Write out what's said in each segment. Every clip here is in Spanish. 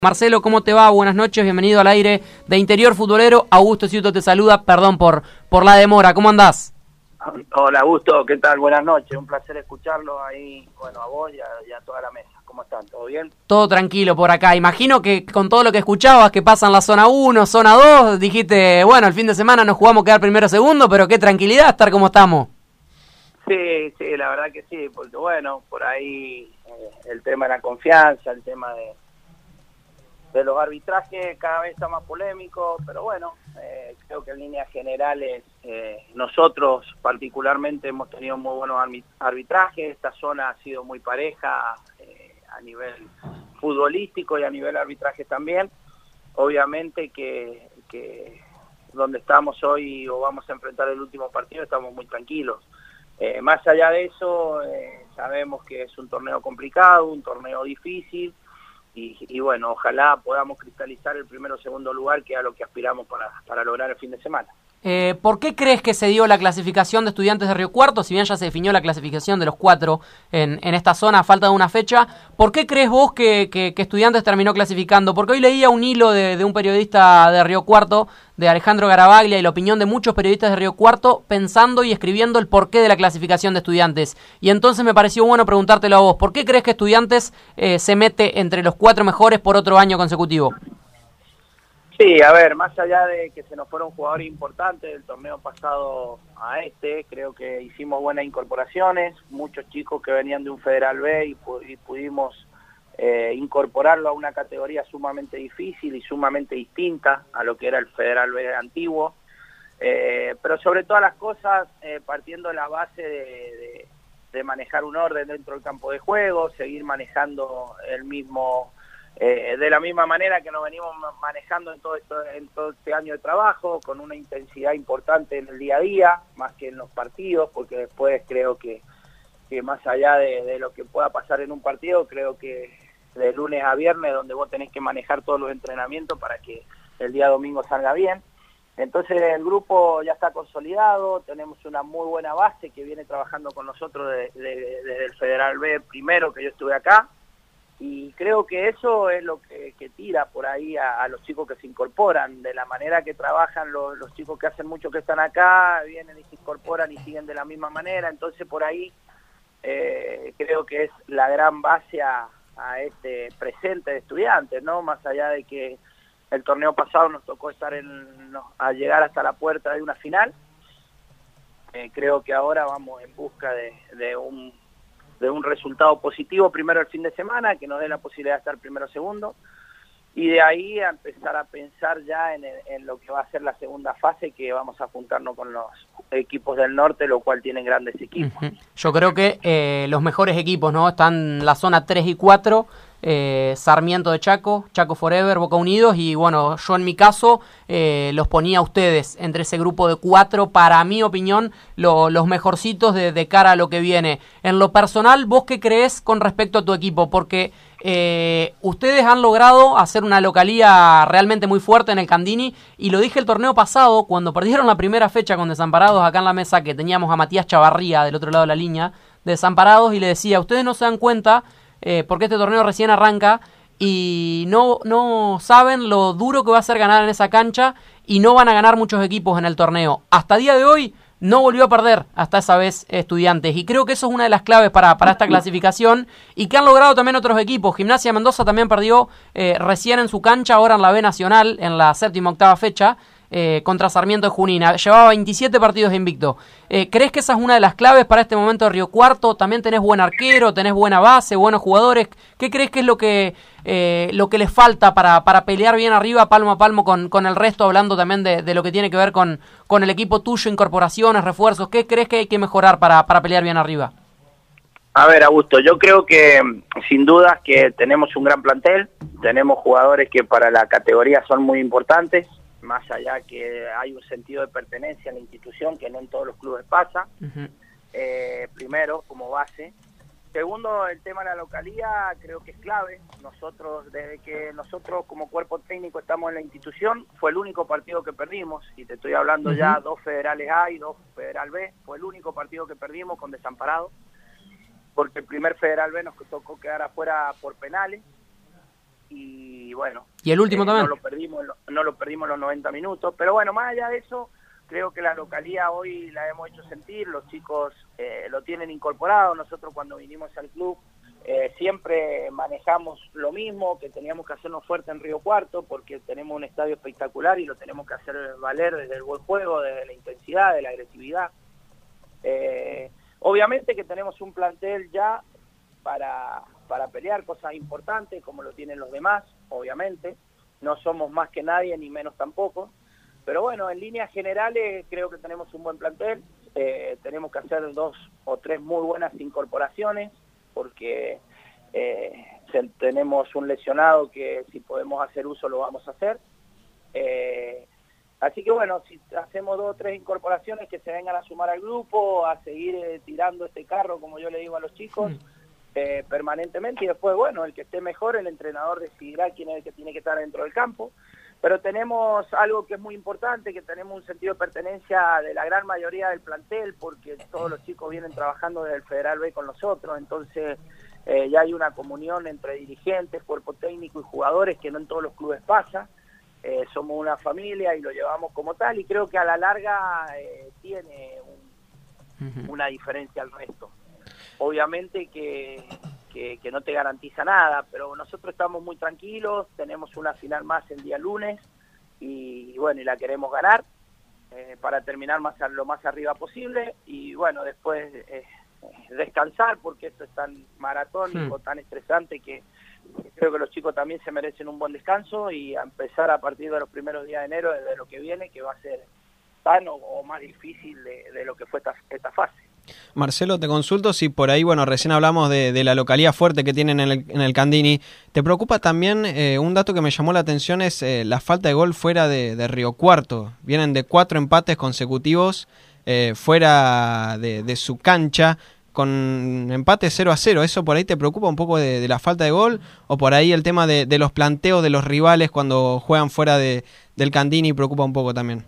Marcelo, ¿cómo te va? Buenas noches, bienvenido al aire de Interior Futbolero. Augusto Ciuto te saluda, perdón por la demora, ¿cómo andás? Hola Augusto, ¿qué tal? Buenas noches, un placer escucharlo ahí, bueno, a vos y a toda la mesa. ¿Cómo están? ¿Todo bien? Todo tranquilo por acá. Imagino que con todo lo que escuchabas, que pasa en la zona 1, zona 2, dijiste, bueno, el fin de semana nos jugamos quedar primero o segundo, pero qué tranquilidad estar como estamos. Sí, la verdad que sí, porque bueno, por ahí el tema de la confianza, el tema de los arbitrajes cada vez está más polémico, pero bueno, creo que en líneas generales nosotros particularmente hemos tenido muy buenos arbitrajes. Esta zona ha sido muy pareja a nivel futbolístico y a nivel arbitraje también. Obviamente que donde estamos hoy o vamos a enfrentar el último partido estamos muy tranquilos. Más allá de eso, sabemos que es un torneo complicado, un torneo difícil. Y bueno, ojalá podamos cristalizar el primero o segundo lugar, que es a lo que aspiramos para lograr el fin de semana. ¿Por qué crees que se dio la clasificación de Estudiantes de Río Cuarto? Si bien ya se definió la clasificación de los 4 en esta zona a falta de una fecha, ¿por qué crees vos que Estudiantes terminó clasificando? Porque hoy leía un hilo de un periodista de Río Cuarto, de Alejandro Garavaglia, y la opinión de muchos periodistas de Río Cuarto pensando y escribiendo el porqué de la clasificación de Estudiantes. Y entonces me pareció bueno preguntártelo a vos. ¿Por qué crees que Estudiantes se mete entre los 4 mejores por otro año consecutivo? Sí, a ver, más allá de que se nos fueron jugadores importantes del torneo pasado a creo que hicimos buenas incorporaciones, muchos chicos que venían de un Federal B y pudimos incorporarlo a una categoría sumamente difícil y sumamente distinta a lo que era el Federal B antiguo, pero sobre todas las cosas partiendo de la base de manejar un orden dentro del campo de juego, seguir manejando el mismo... de la misma manera que nos venimos manejando en todo este año de trabajo, con una intensidad importante en el día a día, más que en los partidos, porque después creo que más allá de lo que pueda pasar en un partido, creo que de lunes a viernes, donde vos tenés que manejar todos los entrenamientos para que el día domingo salga bien. Entonces el grupo ya está consolidado, tenemos una muy buena base que viene trabajando con nosotros desde el Federal B primero que yo estuve acá. Y creo que eso es lo que tira por ahí a los chicos que se incorporan, de la manera que trabajan los chicos que hacen mucho que están acá, vienen y se incorporan y siguen de la misma manera. Entonces por ahí creo que es la gran base a este presente de Estudiantes, ¿no? Más allá de que el torneo pasado nos tocó estar a llegar hasta la puerta de una final, creo que ahora vamos en busca de un resultado positivo primero el fin de semana, que nos dé la posibilidad de estar primero o segundo, y de ahí a empezar a pensar ya en lo que va a ser la segunda fase, que vamos a juntarnos con los equipos del norte, lo cual tienen grandes equipos. Yo creo que los mejores equipos, ¿no? Están en la zona 3 y 4, Sarmiento de Chaco, Chaco Forever, Boca Unidos, y bueno, yo en mi caso los ponía a ustedes entre ese grupo de 4, para mi opinión, los mejorcitos de cara a lo que viene. En lo personal, ¿vos qué creés con respecto a tu equipo? Porque ustedes han logrado hacer una localía realmente muy fuerte en el Candini, y lo dije el torneo pasado, cuando perdieron la primera fecha con Desamparados acá en la mesa, que teníamos a Matías Chavarría del otro lado de la línea, de Desamparados, y le decía, ustedes no se dan cuenta, porque este torneo recién arranca, y no saben lo duro que va a ser ganar en esa cancha, y no van a ganar muchos equipos en el torneo. Hasta día de hoy no volvió a perder hasta esa vez Estudiantes, y creo que eso es una de las claves para esta clasificación, y que han logrado también otros equipos. Gimnasia Mendoza también perdió recién en su cancha, ahora en la B Nacional, en la 7ª-8ª fecha, contra Sarmiento de Junín. Llevaba 27 partidos de invicto. ¿Crees que esa es una de las claves para este momento de Río Cuarto? También tenés buen arquero, tenés buena base, buenos jugadores. ¿Qué crees que es lo que les falta para pelear bien arriba, palmo a palmo con el resto, hablando también de lo que tiene que ver con el equipo tuyo, incorporaciones, refuerzos? ¿Qué crees que hay que mejorar para pelear bien arriba? A ver, Augusto, yo creo que sin dudas que tenemos un gran plantel, tenemos jugadores que para la categoría son muy importantes, más allá que hay un sentido de pertenencia a la institución que no en todos los clubes pasa. Primero, como base. Segundo, el tema de la localía creo que es clave. Desde que nosotros como cuerpo técnico estamos en la institución, fue el único partido que perdimos, y te estoy hablando ya 2 federales A y 2 federal B, fue el único partido que perdimos con Desamparados, porque el primer federal B nos tocó quedar afuera por penales, y bueno. ¿Y el último también? No lo perdimos los 90 minutos, pero bueno, más allá de eso, creo que la localía hoy la hemos hecho sentir, los chicos lo tienen incorporado. Nosotros cuando vinimos al club siempre manejamos lo mismo, que teníamos que hacernos fuerte en Río Cuarto, porque tenemos un estadio espectacular y lo tenemos que hacer valer desde el buen juego, desde la intensidad, de la agresividad. Obviamente que tenemos un plantel ya para pelear cosas importantes, como lo tienen los demás, obviamente. No somos más que nadie, ni menos tampoco. Pero bueno, en líneas generales creo que tenemos un buen plantel. Tenemos que hacer 2 o 3 muy buenas incorporaciones, porque tenemos un lesionado que si podemos hacer uso lo vamos a hacer. Así que bueno, si hacemos 2 o 3 incorporaciones que se vengan a sumar al grupo, a seguir tirando este carro, como yo le digo a los chicos, permanentemente, y después, bueno, el que esté mejor, el entrenador decidirá quién es el que tiene que estar dentro del campo. Pero tenemos algo que es muy importante, que tenemos un sentido de pertenencia de la gran mayoría del plantel, porque todos los chicos vienen trabajando desde el Federal B con nosotros, entonces ya hay una comunión entre dirigentes, cuerpo técnico y jugadores que no en todos los clubes pasa. Somos una familia y lo llevamos como tal, y creo que a la larga tiene una diferencia al resto. Obviamente que no te garantiza nada, pero nosotros estamos muy tranquilos, tenemos una final más el día lunes y bueno, y la queremos ganar para terminar lo más arriba posible, y bueno, después descansar, porque esto es tan maratónico, tan estresante, que creo que los chicos también se merecen un buen descanso, y a empezar a partir de los primeros días de enero, de lo que viene, que va a ser tan o más difícil de lo que fue esta fase. Marcelo, te consulto si por ahí, bueno, recién hablamos de la localía fuerte que tienen en el Candini. ¿Te preocupa también un dato que me llamó la atención es la falta de gol fuera de Río Cuarto? Vienen de 4 empates consecutivos fuera de su cancha, con empate 0-0. ¿Eso por ahí te preocupa un poco de la falta de gol? ¿O por ahí el tema de los planteos de los rivales cuando juegan fuera del Candini preocupa un poco también?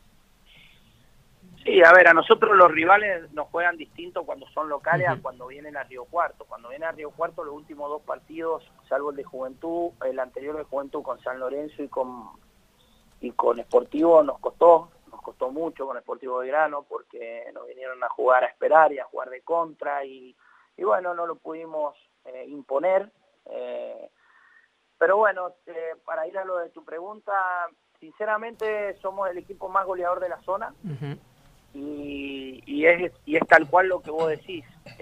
Sí, a ver, a nosotros los rivales nos juegan distinto cuando son locales a cuando vienen a Río Cuarto. Cuando vienen a Río Cuarto, los últimos 2 partidos, salvo el de Juventud, el anterior de Juventud con San Lorenzo y con Sportivo, nos costó mucho con Sportivo Belgrano, porque nos vinieron a jugar a esperar y a jugar de contra, y bueno, no lo pudimos imponer. Pero bueno, para ir a lo de tu pregunta, sinceramente somos el equipo más goleador de la zona. Y es tal cual lo que vos decís.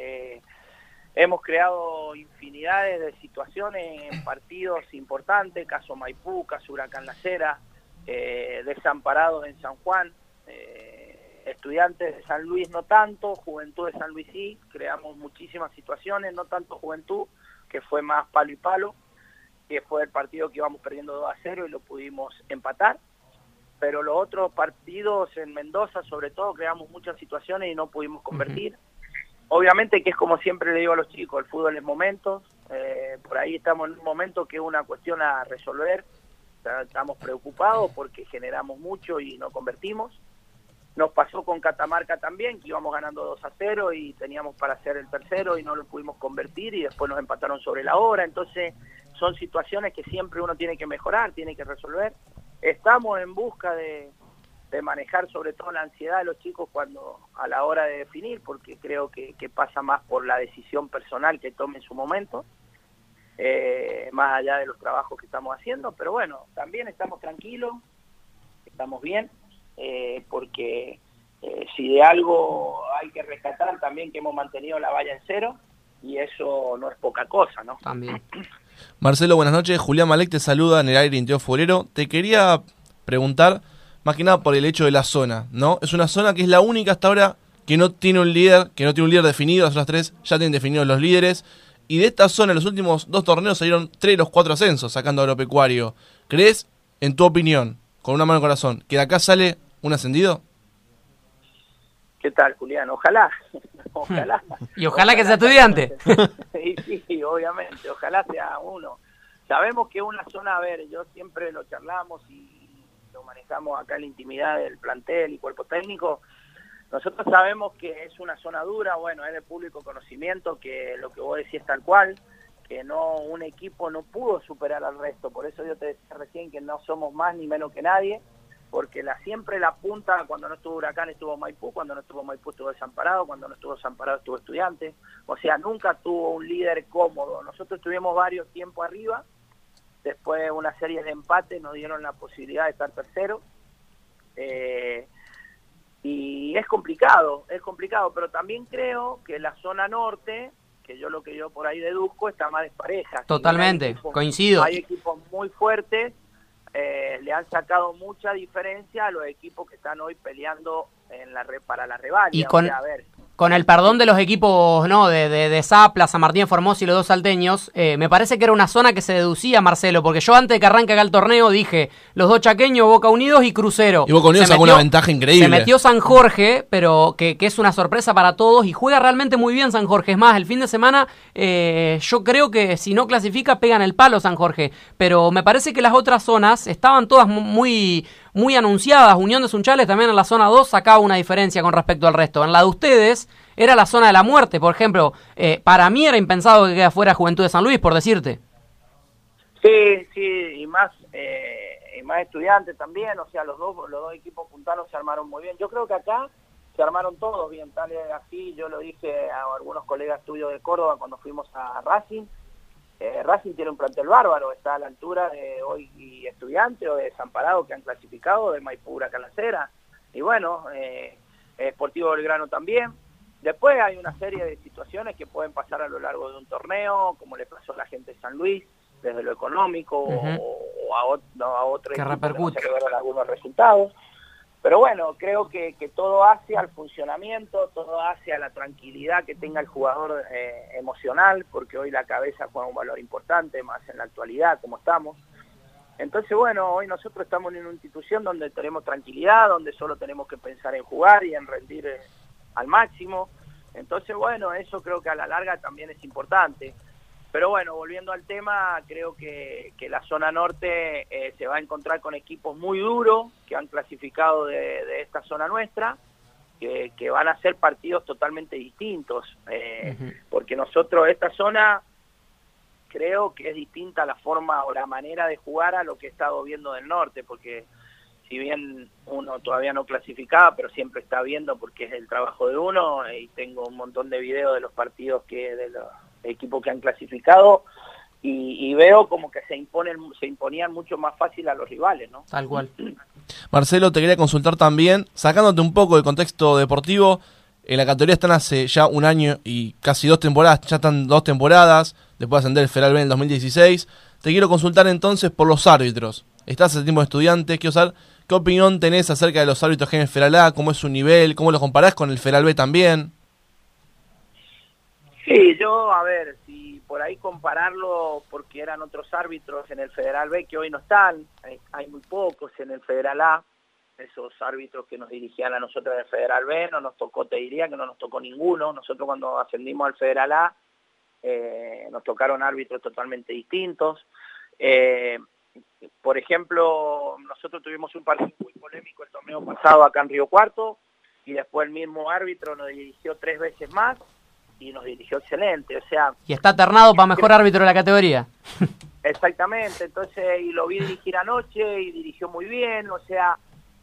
Hemos creado infinidades de situaciones en partidos importantes, caso Maipú, caso Huracán La Cera, Desamparados en San Juan, Estudiantes de San Luis no tanto, Juventud de San Luis sí, creamos muchísimas situaciones, no tanto Juventud, que fue más palo y palo, que fue el partido que íbamos perdiendo 2-0 y lo pudimos empatar. Pero los otros partidos en Mendoza, sobre todo, creamos muchas situaciones y no pudimos convertir. Obviamente que es como siempre le digo a los chicos, el fútbol es momentos, por ahí estamos en un momento que es una cuestión a resolver, estamos preocupados porque generamos mucho y no convertimos. Nos pasó con Catamarca también, que íbamos ganando 2-0 y teníamos para hacer el tercero y no lo pudimos convertir, y después nos empataron sobre la hora. Entonces son situaciones que siempre uno tiene que mejorar, tiene que resolver. Estamos en busca de manejar sobre todo la ansiedad de los chicos a la hora de definir, porque creo que pasa más por la decisión personal que tome en su momento, más allá de los trabajos que estamos haciendo. Pero bueno, también estamos tranquilos, estamos bien, porque si de algo hay que rescatar también, que hemos mantenido la valla en 0, y eso no es poca cosa, ¿no? También. Marcelo, buenas noches. Julián Malek te saluda en el aire Inteo Futbolero. Te quería preguntar, más que nada por el hecho de la zona, ¿no? Es una zona que es la única hasta ahora que no tiene un líder, definido. Las otras 3 ya tienen definidos los líderes. Y de esta zona, en los últimos 2 torneos salieron 3 de los 4 ascensos, sacando a Agropecuario. ¿Crees, en tu opinión, con una mano en el corazón, que de acá sale un ascendido? ¿Qué tal, Julián? Ojalá. Ojalá. Y ojalá que sea Estudiante. Sí, obviamente, ojalá sea uno. Sabemos que una zona, a ver, yo siempre lo charlamos y lo manejamos acá en la intimidad del plantel y cuerpo técnico. Nosotros sabemos que es una zona dura, bueno, es de público conocimiento, que lo que vos decís es tal cual. un equipo no pudo superar al resto. Por eso yo te decía recién que no somos más ni menos que nadie, porque siempre la punta, cuando no estuvo Huracán estuvo Maipú, cuando no estuvo Maipú estuvo Desamparado, cuando no estuvo Desamparado estuvo Estudiantes. O sea, nunca tuvo un líder cómodo. Nosotros estuvimos varios tiempos arriba, después una serie de empates nos dieron la posibilidad de estar tercero. Y es complicado, pero también creo que la zona norte, que lo que yo por ahí deduzco, está más despareja. Totalmente, coincido. Hay equipos muy fuertes, le han sacado mucha diferencia a los equipos que están hoy peleando para la reválida. Y con el perdón de los equipos, ¿no? de Zapla, San Martín de Formosa y los dos salteños, me parece que era una zona que se deducía, Marcelo, porque yo antes de que arranque acá el torneo dije, los dos chaqueños, Boca Unidos y Crucero. Y Boca Unidos sacó una ventaja increíble. Se metió San Jorge, pero que es una sorpresa para todos, y juega realmente muy bien San Jorge. Es más, el fin de semana yo creo que si no clasifica, pegan el palo San Jorge. Pero me parece que las otras zonas estaban todas muy anunciadas. Unión de Sunchales también en la zona 2 sacaba una diferencia con respecto al resto. En la de ustedes era la zona de la muerte, por ejemplo. Para mí era impensado que quede fuera Juventud de San Luis, por decirte. Sí, y más Estudiantes también. O sea, los dos equipos puntanos se armaron muy bien. Yo creo que acá se armaron todos bien, tal y así. Yo lo dije a algunos colegas tuyos de Córdoba cuando fuimos a Racing. Racing tiene un plantel bárbaro, está a la altura de hoy Estudiantes o de Desamparado, que han clasificado, de Maipú, Huracán La Cera, y bueno, Sportivo Belgrano también. Después hay una serie de situaciones que pueden pasar a lo largo de un torneo, como le pasó a la gente de San Luis, desde lo económico, o a otro que equipo repercute, que no se logran algunos resultados. Pero bueno, creo que todo hace al funcionamiento, todo hace a la tranquilidad que tenga el jugador emocional, porque hoy la cabeza juega un valor importante, más en la actualidad, como estamos. Entonces, bueno, hoy nosotros estamos en una institución donde tenemos tranquilidad, donde solo tenemos que pensar en jugar y en rendir al máximo. Entonces, bueno, eso creo que a la larga también es importante. Pero bueno, volviendo al tema, creo que la zona norte se va a encontrar con equipos muy duros que han clasificado de esta zona nuestra, que van a ser partidos totalmente distintos, porque nosotros, esta zona, creo que es distinta la forma o la manera de jugar a lo que he estado viendo del norte, porque si bien uno todavía no clasificaba, pero siempre está viendo porque es el trabajo de uno, y tengo un montón de videos de los partidos de los equipos que han clasificado, y veo como que se imponían mucho más fácil a los rivales, ¿no? Tal cual. Marcelo, te quería consultar también, sacándote un poco del contexto deportivo, en la categoría están hace ya un año y casi 2 temporadas, ya están 2 temporadas, después de ascender el Federal B en el 2016. Te quiero consultar entonces por los árbitros. Estás hace tiempo de estudiante, quiero saber qué opinión tenés acerca de los árbitros que hay en el Federal A, cómo es su nivel, cómo lo comparás con el Federal B también. Sí, yo, a ver, si por ahí compararlo, porque eran otros árbitros en el Federal B que hoy no están, hay muy pocos en el Federal A, esos árbitros que nos dirigían a nosotros en el Federal B, no nos tocó, te diría que no nos tocó ninguno. Nosotros cuando ascendimos al Federal A, nos tocaron árbitros totalmente distintos. Por ejemplo, nosotros tuvimos un partido muy polémico el torneo pasado acá en Río Cuarto, y después el mismo árbitro nos dirigió 3 veces más, y nos dirigió excelente, o sea... Y está ternado para mejor árbitro de la categoría. Exactamente, entonces, y lo vi dirigir anoche, y dirigió muy bien, o sea,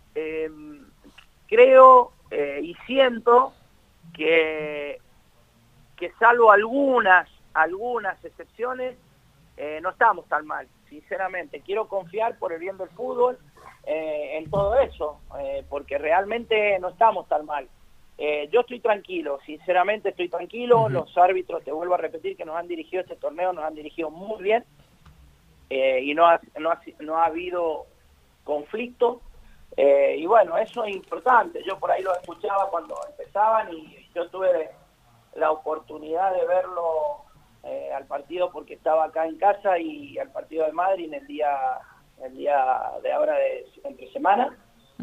creo y siento que salvo algunas excepciones, no estamos tan mal, sinceramente. Quiero confiar por el bien del fútbol en todo eso, porque realmente no estamos tan mal. Yo estoy tranquilo, sinceramente estoy tranquilo. Los árbitros, te vuelvo a repetir, que nos han dirigido este torneo, nos han dirigido muy bien, y no ha habido conflicto, y bueno, eso es importante. Yo por ahí lo escuchaba cuando empezaban, y yo tuve la oportunidad de verlo al partido porque estaba acá en casa, y al partido de Madrid en el día de ahora de entre semana.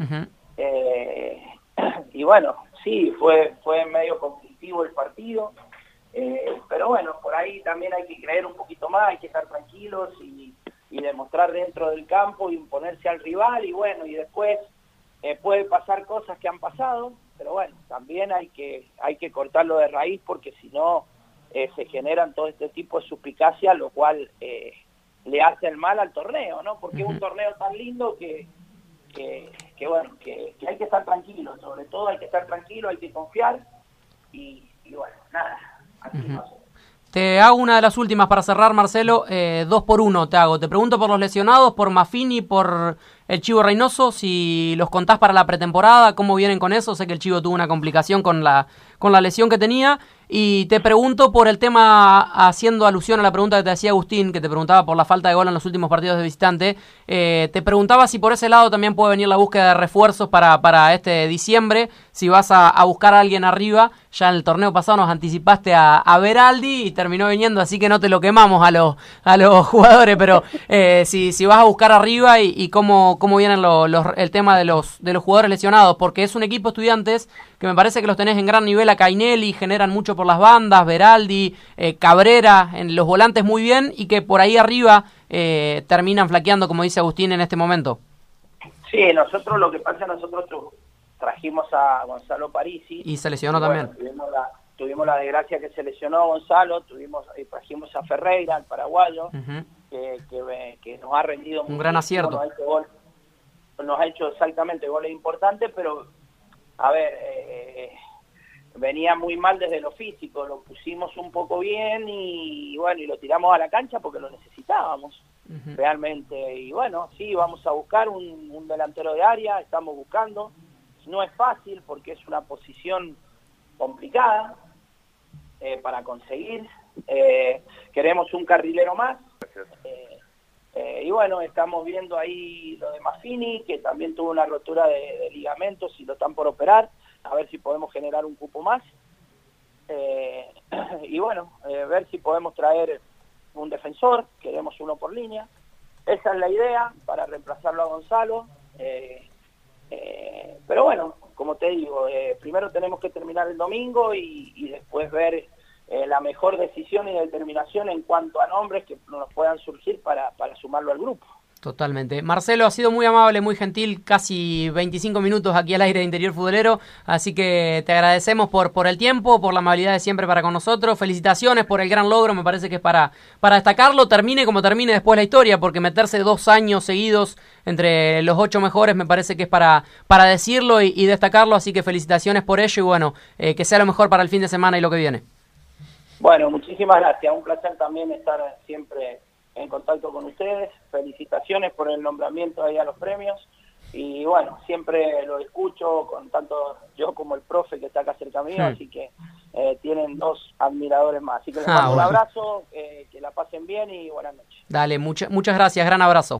Y bueno, sí, fue medio conflictivo el partido, pero bueno, por ahí también hay que creer un poquito más, hay que estar tranquilos y demostrar dentro del campo, y imponerse al rival, y bueno, y después puede pasar cosas que han pasado, pero bueno, también hay que cortarlo de raíz, porque si no se generan todo este tipo de suspicacia, lo cual le hace el mal al torneo, ¿no? Porque es un torneo tan lindo que bueno, que hay que estar tranquilo, sobre todo hay que estar tranquilo, hay que confiar y bueno, nada, así no sé. Te hago una de las últimas para cerrar, Marcelo, 2 por 1 te hago. Te pregunto por los lesionados, por Maffini, por el Chivo Reynoso, si los contás para la pretemporada, cómo vienen con eso. Sé que el Chivo tuvo una complicación con la lesión que tenía. Y te pregunto por el tema, haciendo alusión a la pregunta que te hacía Agustín, que te preguntaba por la falta de gol en los últimos partidos de visitante, te preguntaba si por ese lado también puede venir la búsqueda de refuerzos para este diciembre, si vas a buscar a alguien arriba. Ya en el torneo pasado nos anticipaste a Beraldi y terminó viniendo, así que no te lo quemamos a los jugadores, pero si vas a buscar arriba y cómo vienen el tema de los jugadores lesionados, porque es un equipo Estudiantes que me parece que los tenés en gran nivel a Cainelli, generan mucho por las bandas, Beraldi, Cabrera, en los volantes muy bien, y que por ahí arriba terminan flaqueando, como dice Agustín en este momento. Sí, nosotros trajimos a Gonzalo Parisi. Y se lesionó también. Tuvimos la desgracia que se lesionó Gonzalo, trajimos a Ferreira, el paraguayo, que nos ha rendido un gran acierto. Nos ha hecho exactamente goles importantes, pero a ver, venía muy mal desde lo físico, lo pusimos un poco bien y bueno, y lo tiramos a la cancha porque lo necesitábamos realmente. Y bueno, sí, vamos a buscar un delantero de área, estamos buscando. No es fácil porque es una posición complicada para conseguir. Queremos un carrilero más. Y bueno, estamos viendo ahí lo de Maffini, que también tuvo una rotura de ligamentos y lo están por operar, a ver si podemos generar un cupo más. Y bueno, ver si podemos traer un defensor, queremos uno por línea. Esa es la idea, para reemplazarlo a Gonzalo. Pero bueno, como te digo, primero tenemos que terminar el domingo y después ver la mejor decisión y determinación en cuanto a nombres que nos puedan surgir para sumarlo al grupo. Totalmente. Marcelo, ha sido muy amable, muy gentil, casi 25 minutos aquí al aire de Interior Futbolero, así que te agradecemos por el tiempo, por la amabilidad de siempre para con nosotros. Felicitaciones por el gran logro, me parece que es para destacarlo, termine como termine después la historia, porque meterse 2 años seguidos entre los 8 mejores me parece que es para decirlo y destacarlo, así que felicitaciones por ello y bueno, que sea lo mejor para el fin de semana y lo que viene. Bueno, muchísimas gracias, un placer también estar siempre en contacto con ustedes. Felicitaciones por el nombramiento ahí a los premios y bueno, siempre lo escucho con tanto yo como el profe que está acá cerca mío, así que tienen 2 admiradores más, así que les mando un abrazo, que la pasen bien y buenas noches. Dale, muchas gracias, gran abrazo.